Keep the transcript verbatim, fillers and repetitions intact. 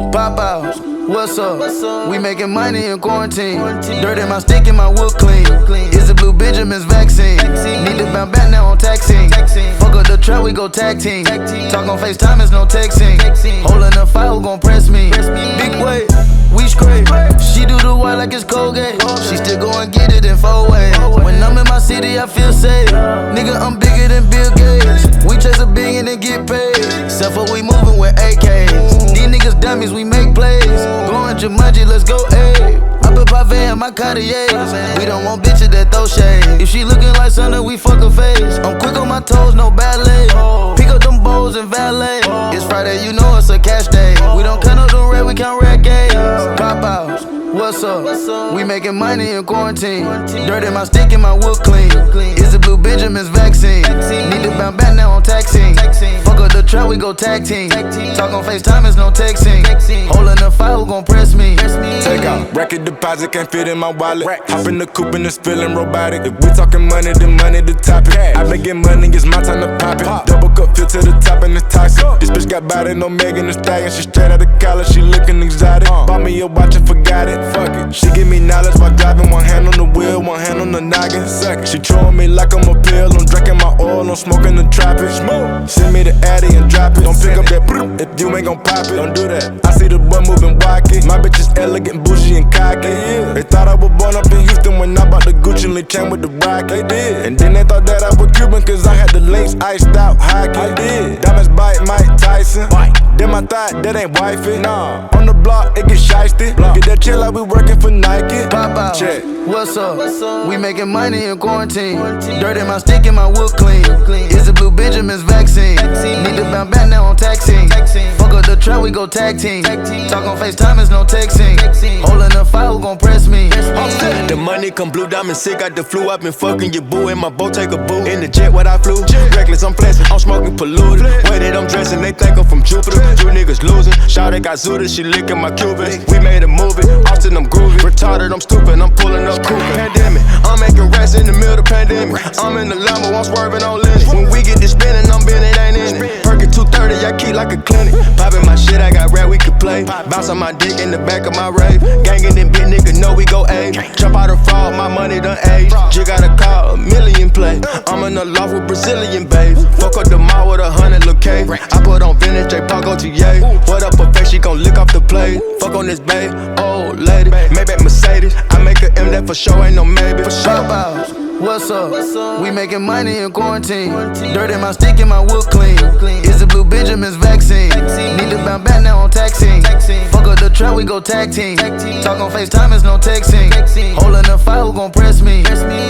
Pop out, what's up? We making money in quarantine. Dirt in my stick and my wood clean. Is it Blue Benjamin's vaccine? Need to bounce back now on taxing. Fuck up the trap, we go tag team. Talk on FaceTime, it's no texting. Holding the fire, who gon' press me? Big way, we scrape. She do the white like it's Colgate. She still go and get it in four ways. When I'm in my city, I feel safe. Nigga, I'm bigger than Bill Gates. We chase a billion and get paid. Except for we moving with A Ks. These niggas dummies, we make plays. Going Jumanji, let's go, ayy. I put Pave in my Cartier. We don't want bitches that throw shade. If she looking like something, we fuck her face. I'm quick on my toes, no ballet. Pick up them bowls and valet. It's Friday, you know it's a cash day. We don't count up the red, we count red games. Pop out, what's up? We making money in quarantine. Dirt in my stick and my wood clean. Is it Blue Benjamin's vaccine? Need to bounce back now on taxing. Fuck up the trap, we go tag team. Talk on FaceTime, it's no texting. Holding the fire, who gon' press me? Take out, record deposit can't fit in my wallet. Hop in the coupe and it's feeling robotic. If we talking money, then money the topic. I been getting money, it's my time to pop it. Double cup, fill to the top and it's toxic. This bitch got body, no Megan Thee Stallion. She straight out of college, she looking exotic. Bought me a watch and forgot it. Fuck it. She give me knowledge while driving, one hand on the wheel, one hand on the noggin. Suck it. She throwing me like I'm a pill. I'm drinking my oil, I'm smoking the tropics. Send me the Addy and drop it. Don't pick up that brr if you ain't gon' pop it. Don't do that. I see the boy moving wacky. My bitch is elegant, bougie and cocky. They thought I was born up in Houston when I bought the Gucci Lee chain with the rocket. And then they thought that I was Cuban cause I had the links iced out hockey. I did. Diamonds bite Mike Tyson. Then I thought that ain't wifey. Nah. On the block, it get shiesty. Get that chill like we working for Nike. Pop out, check. What's up? We making money in quarantine. Dirt in my stick and my wood clean. Is it Blue Benjamin's vaccine? Need to bounce back now on taxing. Fuck up the trap, we go tag team. Talk on FaceTime, it's no texting. Holding the fire, who gon' press me? The money come blue diamond sick, got the flu. I been fucking your boo in my boat, take a boo. In the jet, what I flew. Reckless, I'm flexing, I'm smoking polluted. Way that I'm dressing, they think I'm from Jupiter. You niggas losing. Shawty got zooted, she licking my Cubans. We made a movie, Austin, I'm groovy. Retarded, I'm stupid, I'm pulling up cool. Pandemic, I'm making rest in the middle of the pandemic. I'm in the Lambo, I'm swerving on Lenny. When we get this spinning, I'm bending, ain't in it. Perkin two thirty, I keep like a clinic. Popping my shit, I got rap, we can play. Bounce on my dick in the back of my rave. Gangin' them big niggas know we go A. Jump out of fraud, my money done age. Just got a call, a million play. I'm in the loft with Brazilian babes. Fuck up the mall with a hundred look K. I put on vintage, J Paco T A. What up her face, she gon' lick off the plate. Fuck on this babe, old lady. Maybach Mercedes, I make a M, that for sure ain't no maybe. For sure. Pop out, what's up? We making money in quarantine. Dirt in my stick and my wood clean. Is it Blue Benjamin's vaccine? Need to bounce back now on taxing. Fuck up the trap, we go tag team. Talk on FaceTime, it's no texting. Holding the fire, who gon' press me?